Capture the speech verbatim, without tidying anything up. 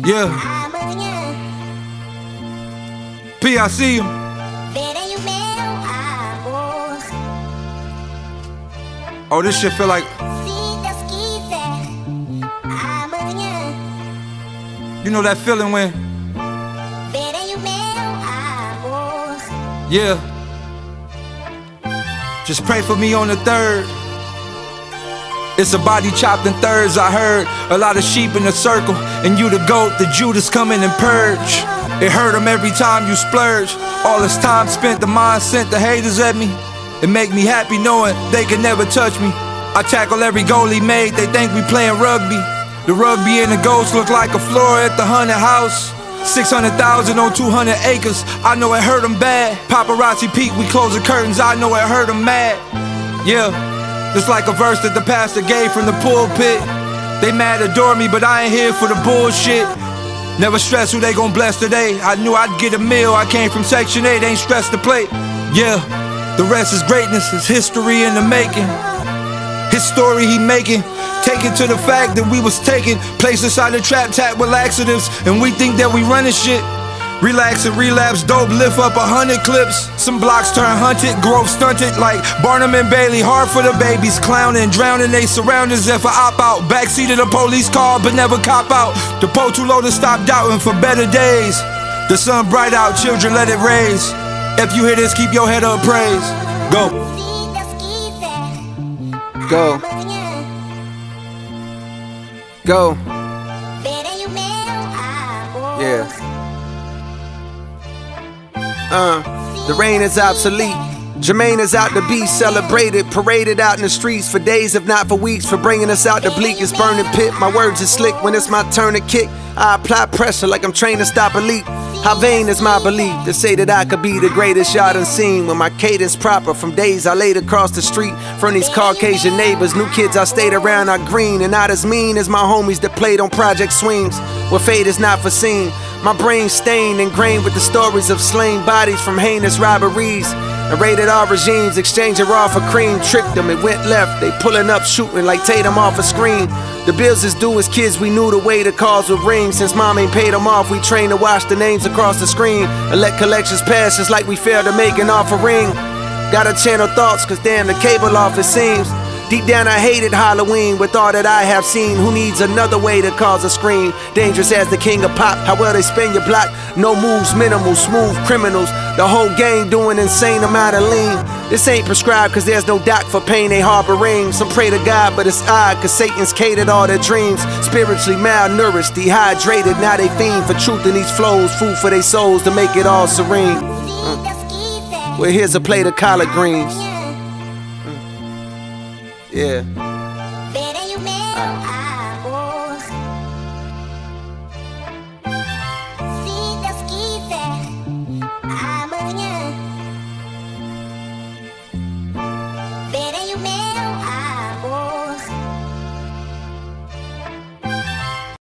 Yeah. P, I see you. Oh, this shit feel like. You know that feeling when. Yeah. Just pray for me on the third. It's a body chopped in thirds, I heard. A lot of sheep in a circle, and you the goat, the Judas coming and purge. It hurt them every time you splurge. All this time spent, the mind sent the haters at me. It make me happy knowing they can never touch me. I tackle every goal he made, they think we playing rugby. The rugby and the goats look like a floor at the haunted house. six hundred thousand on two hundred acres, I know it hurt them bad. Paparazzi peek, we close the curtains, I know it hurt them mad. Yeah. Just like a verse that the pastor gave from the pulpit. They mad adore me, but I ain't here for the bullshit. Never stress who they gon' bless today. I knew I'd get a meal, I came from section eight, ain't stressed the plate. Yeah, the rest is greatness, it's history in the making. His story he making, taken to the fact that we was taken, placed inside the trap tap with laxatives, and we think that we running shit. Relax and relapse, dope, lift up a hundred clips. Some blocks turn hunted, growth stunted like Barnum and Bailey. Hard for the babies, clowning, drowning they surroundings. If I op out, backseat of the police car, but never cop out. The pole too low to stop doubting for better days. The sun bright out, children let it raise. If you hear this, keep your head up, praise. Go. Go. Go. Yeah. Uh, the rain is obsolete. Jermaine is out to be celebrated, paraded out in the streets for days, if not for weeks, for bringing us out the bleakest burning pit. My words are slick when it's my turn to kick. I apply pressure like I'm trained to stop a leak. How vain is my belief to say that I could be the greatest y'all done seen, when my cadence proper from days I laid across the street from these Caucasian neighbors. New kids I stayed around are green and not as mean as my homies that played on Project Swings, where fate is not foreseen. My brain stained, ingrained with the stories of slain bodies from heinous robberies and rated R regimes, exchanging raw for cream. Tricked them, it went left, they pulling up shooting like Tatum off a screen. The bills is due as kids, we knew the way the calls would ring. Since mom ain't paid them off, we trained to watch the names across the screen and let collections pass just like we failed to make an offering. Gotta channel thoughts, cause damn the cable off it seems. Deep down I hated Halloween with all that I have seen. Who needs another way to cause a scream? Dangerous as the king of pop, how well they spin your block. No moves, minimal, smooth criminals. The whole gang doing insane amount of lean. This ain't prescribed cause there's no doc for pain they harboring. Some pray to God but it's odd cause Satan's catered all their dreams. Spiritually malnourished, dehydrated, now they fiend for truth in these flows. Food for their souls to make it all serene. uh. Well, here's a plate of collard greens. Yeah.